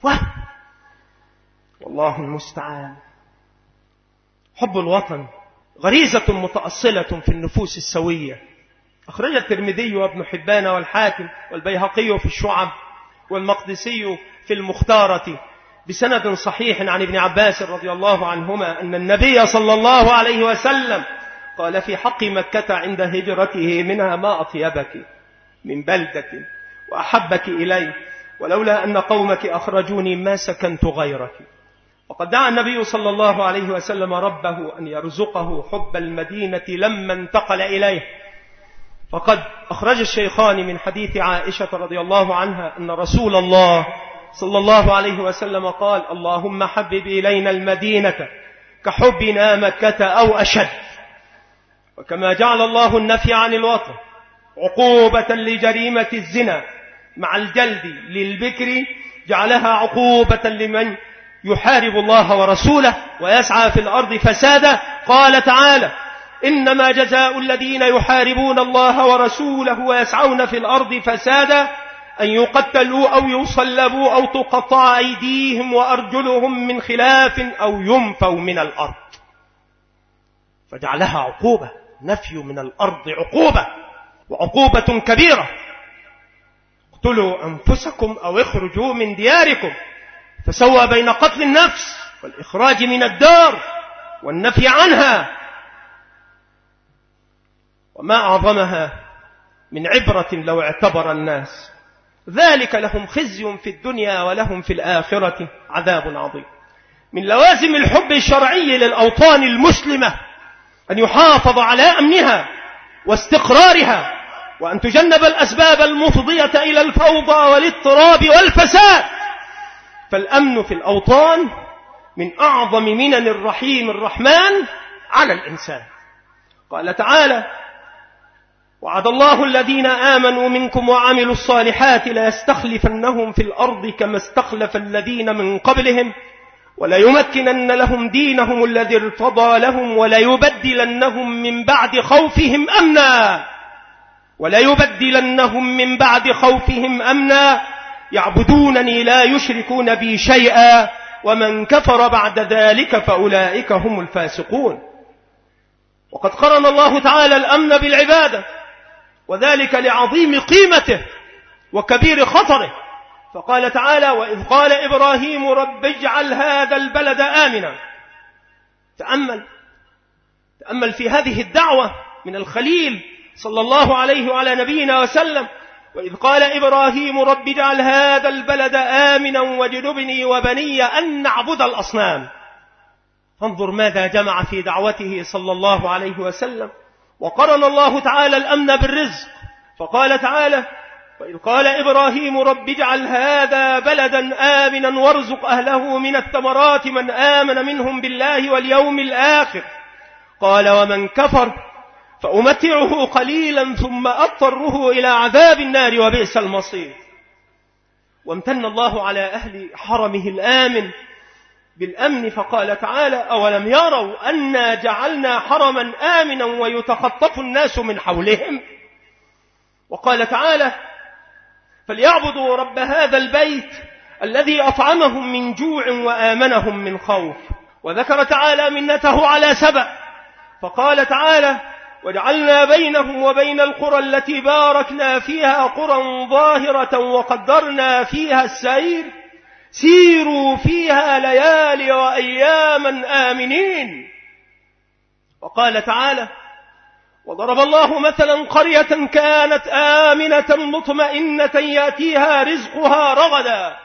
والله المستعان. حب الوطن غريزة متأصلة في النفوس السوية. أخرج الترمذي وابن حبان والحاكم والبيهقي في الشعب والمقدسي في المختارة بسند صحيح عن ابن عباس رضي الله عنهما أن النبي صلى الله عليه وسلم قال في حق مكة عند هجرته منها: ما أطيبك من بلدة وأحبك إلي، ولولا أن قومك أخرجوني ما سكنت غيرك. وقد دعا النبي صلى الله عليه وسلم ربه أن يرزقه حب المدينة لما انتقل إليه. فقد أخرج الشيخان من حديث عائشة رضي الله عنها أن رسول الله صلى الله عليه وسلم قال: اللهم حبب إلينا المدينة كحبنا مكة أو أشد. وكما جعل الله النفي عن الوطن عقوبة لجريمة الزنا مع الجلد للبكر، جعلها عقوبة لمن يحارب الله ورسوله ويسعى في الأرض فسادا. قال تعالى: إنما جزاء الذين يحاربون الله ورسوله ويسعون في الأرض فسادا أن يقتلوا أو يصلبوا أو تقطع أيديهم وأرجلهم من خلاف أو ينفوا من الأرض. فجعلها عقوبة، نفي من الأرض عقوبة، وعقوبة كبيرة. اقتلوا أنفسكم أو اخرجوا من دياركم، فسوى بين قتل النفس والإخراج من الدار والنفي عنها. وما أعظمها من عبرة لو اعتبر الناس. ذلك لهم خزي في الدنيا ولهم في الآخرة عذاب عظيم. من لوازم الحب الشرعي للأوطان المسلمة أن يحافظ على أمنها واستقرارها، وأن تجنب الأسباب المفضية إلى الفوضى والاضطراب والفساد. فالأمن في الأوطان من أعظم منن الرحيم الرحمن على الإنسان. قال تعالى: وعد الله الذين آمنوا منكم وعملوا الصالحات ليستخلفنهم في الأرض كما استخلف الذين من قبلهم وليمكنن لهم دينهم الذي ارتضى لهم وليبدلنهم من بعد خوفهم أمنا وليبدلنهم من بعد خوفهم أمنا يعبدونني لا يشركون بي شيئا ومن كفر بعد ذلك فأولئك هم الفاسقون. وقد قرن الله تعالى الأمن بالعبادة، وذلك لعظيم قيمته وكبير خطره. فقال تعالى: وإذ قال إبراهيم رب اجعل هذا البلد آمنا. تأمل تأمل في هذه الدعوة من الخليل صلى الله عليه وعلى نبينا وسلم: وإذ قال إبراهيم رب اجعل هذا البلد آمنا واجنبني وبني أن نعبد الأصنام. فانظر ماذا جمع في دعوته صلى الله عليه وسلم. وقرن الله تعالى الأمن بالرزق، فقال تعالى: وإذ قال إبراهيم رب اجعل هذا بلدا آمنا وارزق أهله من الثمرات من آمن منهم بالله واليوم الآخر قال ومن كفر فأمتعه قليلا ثم أضطره إلى عذاب النار وبئس المصير. وامتن الله على أهل حرمه الآمن بالأمن فقال تعالى أولم يروا أنا جعلنا حرما آمنا ويتخطف الناس من حولهم. وقال تعالى فليعبدوا رب هذا البيت الذي أطعمهم من جوع وآمنهم من خوف. وذكر تعالى منته على سبأ فقال تعالى وجعلنا بينهم وبين القرى التي باركنا فيها قرى ظاهرة وقدرنا فيها السير سيروا فيها ليالي وأياما آمنين. وقال تعالى وضرب الله مثلا قرية كانت آمنة مطمئنة يأتيها رزقها رغدا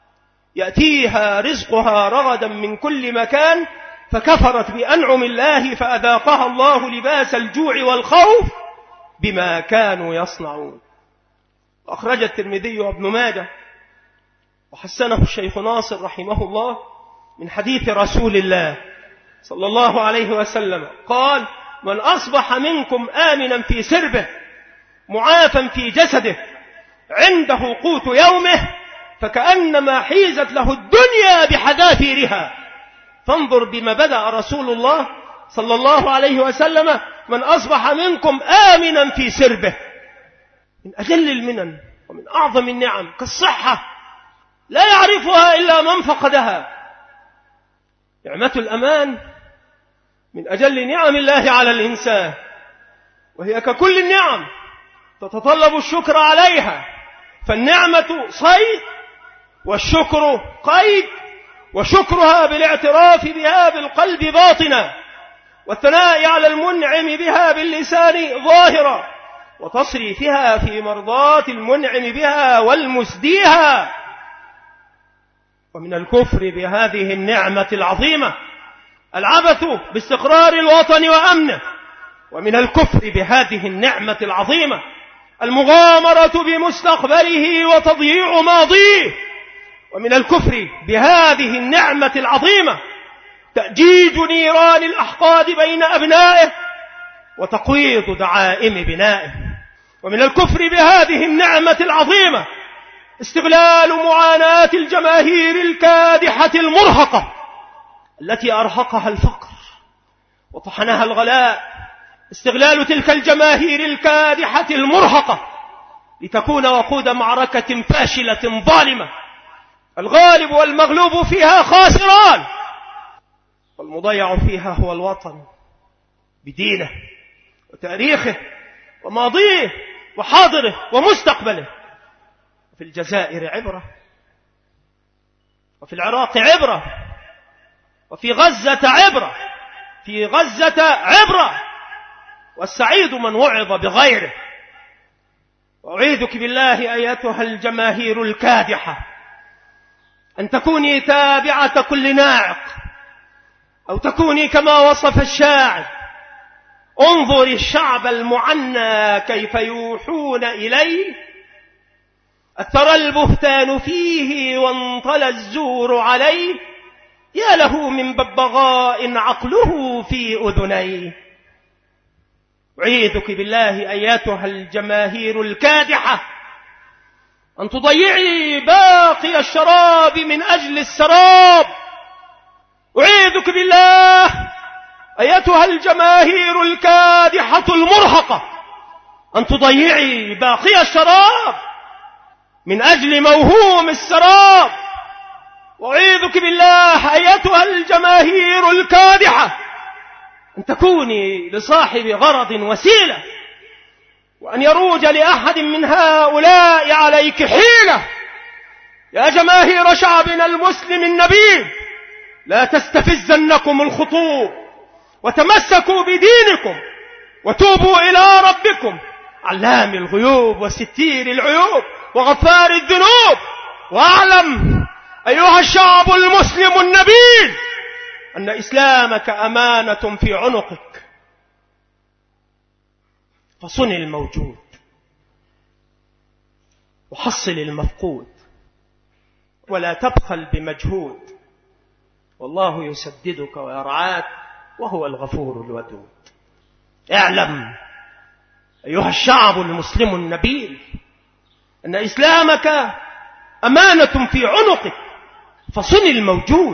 يأتيها رزقها رغدا من كل مكان فكفرت بأنعم الله فأذاقها الله لباس الجوع والخوف بما كانوا يصنعون. أخرج الترمذي وابن ماجه وحسنه الشيخ ناصر رحمه الله من حديث رسول الله صلى الله عليه وسلم قال من أصبح منكم آمنا في سربه معافا في جسده عنده قوت يومه فكأنما حيزت له الدنيا بحذافيرها. فانظر بما بدأ رسول الله صلى الله عليه وسلم من أصبح منكم آمنا في سربه من أجل المنن ومن أعظم النعم كالصحة لا يعرفها إلا من فقدها. نعمة الأمان من أجل نعم الله على الإنسان وهي ككل النعم تتطلب الشكر عليها فالنعمة صيد والشكر قيد وشكرها بالاعتراف بها بالقلب باطنا والثناء على المنعم بها باللسان ظاهرا وتصريفها في مرضاة المنعم بها والمسديها. ومن الكفر بهذه النعمة العظيمة العبث باستقرار الوطن وأمنه. ومن الكفر بهذه النعمة العظيمة المغامرة بمستقبله وتضييع ماضيه. ومن الكفر بهذه النعمة العظيمة تأجيج نيران الأحقاد بين أبنائه وتقويض دعائم بنائه. ومن الكفر بهذه النعمة العظيمة استغلال معاناة الجماهير الكادحة المرهقة التي أرهقها الفقر وطحنها الغلاء. استغلال تلك الجماهير الكادحة المرهقة لتكون وقود معركة فاشلة ظالمة الغالب والمغلوب فيها خاسران والمضيع فيها هو الوطن بدينه وتاريخه وماضيه وحاضره ومستقبله. وفي الجزائر عبرة وفي العراق عبرة وفي غزة عبرة في غزة عبرة والسعيد من وعظ بغيره. وأعيذك بالله أيتها الجماهير الكادحة أن تكوني تابعة كل ناعق أو تكوني كما وصف الشاعر انظر الشعب المعنى كيف يوحون إليه أثر البهتان فيه وانطلى الزور عليه يا له من ببغاء عقله في أذنيه. أعيذك بالله أيتها الجماهير الكادحة أن تضيعي باقي الشراب من أجل السراب. أعيذك بالله أيتها الجماهير الكادحة المرهقة أن تضيعي باقي الشراب من أجل موهوم السراب. وأعيذك بالله أيتها الجماهير الكادحة أن تكوني لصاحب غرض وسيلة وأن يروج لأحد من هؤلاء عليك حيلة. يا جماهير شعبنا المسلم النبيل لا تستفزنكم الخطوب وتمسكوا بدينكم وتوبوا إلى ربكم علام الغيوب وستير العيوب وغفار الذنوب. واعلم أيها الشعب المسلم النبيل أن إسلامك أمانة في عنقك فصن الموجود وحصل المفقود ولا تبخل بمجهود، والله يسددك ويرعاك وهو الغفور الودود. اعلم أيها الشعب المسلم النبيل أن إسلامك أمانة في عنقك، فصن الموجود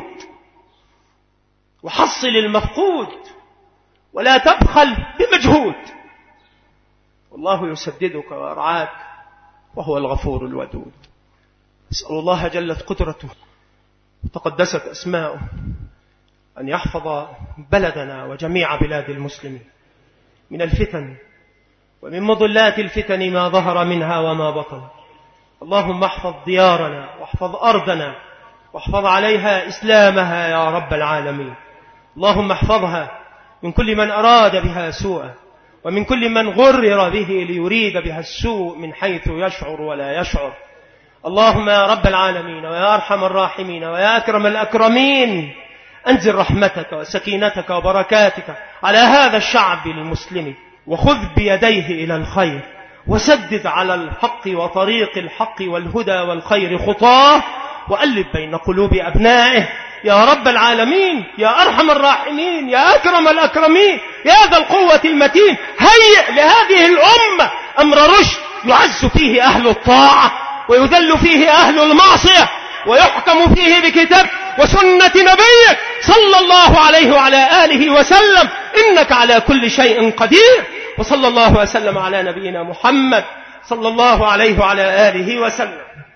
وحصل المفقود ولا تبخل بمجهود، والله يسددك ويرعاك وهو الغفور الودود. أسأل الله جلت قدرته وتقدست أسماؤه أن يحفظ بلدنا وجميع بلاد المسلمين من الفتن ومن مضلات الفتن ما ظهر منها وما بطن. اللهم احفظ ديارنا واحفظ أرضنا واحفظ عليها إسلامها يا رب العالمين. اللهم احفظها من كل من أراد بها سوءا ومن كل من غرر به ليريد بها السوء من حيث يشعر ولا يشعر. اللهم يا رب العالمين ويا أرحم الراحمين ويا أكرم الأكرمين أنزل رحمتك وسكينتك وبركاتك على هذا الشعب المسلم، وخذ بيديه إلى الخير وسدد على الحق وطريق الحق والهدى والخير خطاه، وألف بين قلوب أبنائه يا رب العالمين يا أرحم الراحمين يا أكرم الأكرمين يا ذا القوة المتين. هيئ لهذه الأمة أمر رشد يعز فيه أهل الطاعة ويذل فيه أهل المعصية ويحكم فيه بكتاب وسنة نبيك صلى الله عليه وعلى آله وسلم، إنك على كل شيء قدير. وصلى الله وسلم على نبينا محمد صلى الله عليه وعلى آله وسلم.